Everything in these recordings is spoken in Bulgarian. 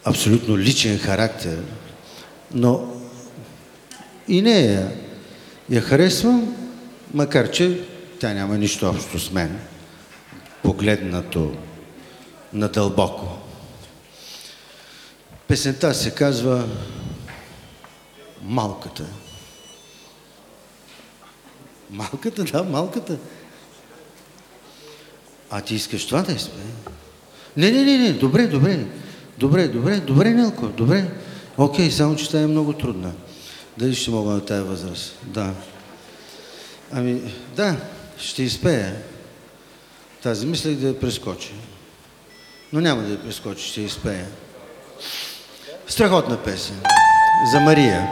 абсолютно личен характер, но и нея я харесвам, макар че тя няма нищо общо с мен, погледнато надълбоко. Песента се казва Малката. Малката, да, малката. А ти искаш това да изпее? Не, добре, Нелко, добре. Окей, само че тя е много трудна. Дали ще мога на тая възраст? Да. Ами, да, ще изпея. Тази мислех да я прескочи. Но няма да я прескочи, ще изпея. Страхотна песен. За Мария.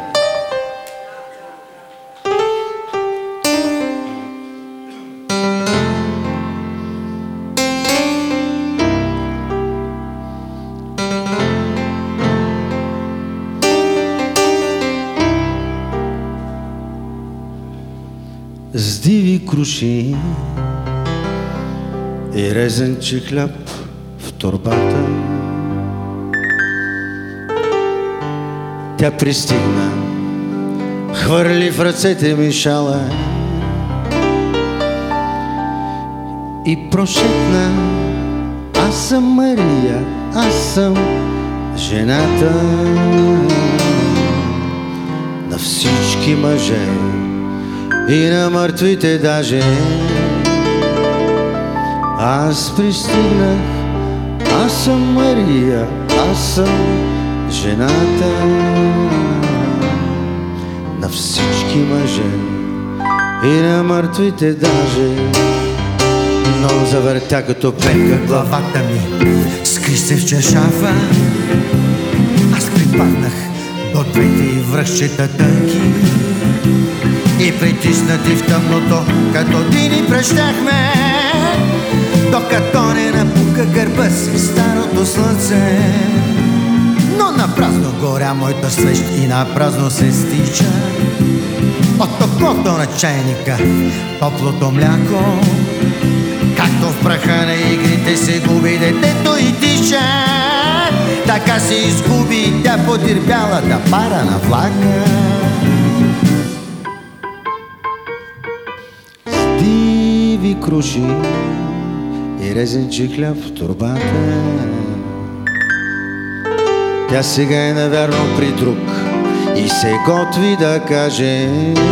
С диви круши и резенче хляб в торбата тя пристигна, хвърли в ръцете ми шала и прошепна: аз съм Мария, аз съм жената на всички мъже и на мъртвите даже. Аз пристигнах, аз съм Мария, аз съм жената на всички мъже и на мъртвите даже. Но завъртя като пенка главата ми, скри се в чершафа. Аз припаднах до двете и връхчета тънки и притиснати в тъмното, като дини прещяхме, докато не напука гърба си старото слънце. Но на празно горя моята свещ и на празно се стича от топлото на чайника топлото мляко, както в праха на игрите се губи детето и тича. Така се изгуби тя потърпялата пара на влака. С диви круши и резенче хляб в торбата тя сега е навярно при друг и се готви да каже: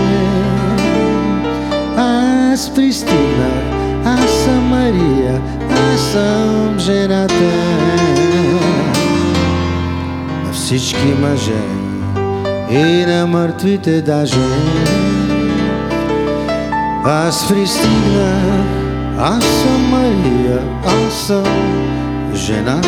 аз пристигнах, аз съм Мария, аз съм жената на всички мъже и на мъртвите даже. Аз пристигнах, аз съм Мария, аз съм жената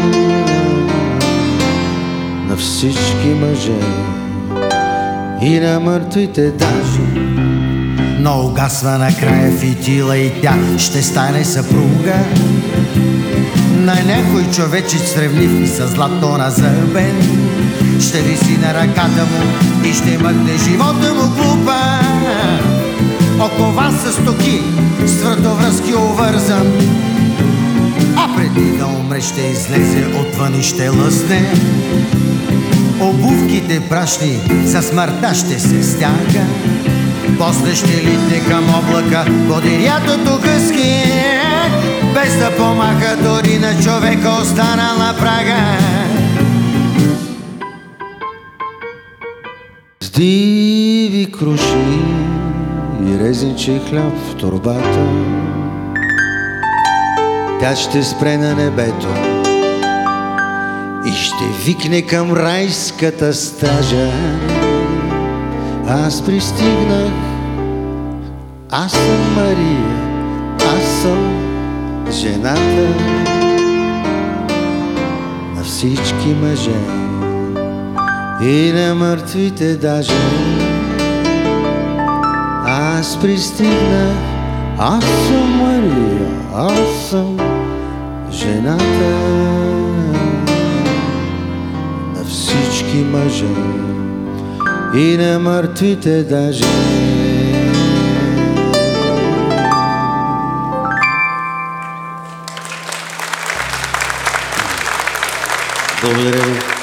на всички мъже и на мъртвите даже. Но угасва накрая фитила и тя ще стане съпруга на някой човечец сревнив и със злато на зъбен. Ще виси на ръката му и ще мъкне живота му глупа. Окован с токи, с вратовръзки увързан, а преди да умре ще излезе отвън и ще лъсне. Обувките прашни за смъртта ще се стяга, после ще литне към облака под ирятото хъски, без да помаха дори на човека останал на прага. С диви круши и резенче хляб в торбата тя ще спре на небето и ще викне към райската стража: аз пристигнах, аз съм Мария, аз съм жената на всички мъже и на мъртвите даже. Аз пристигнах, аз съм Мария, аз съм жената на всички мъже и на мъртвите даже. Благодаря ви.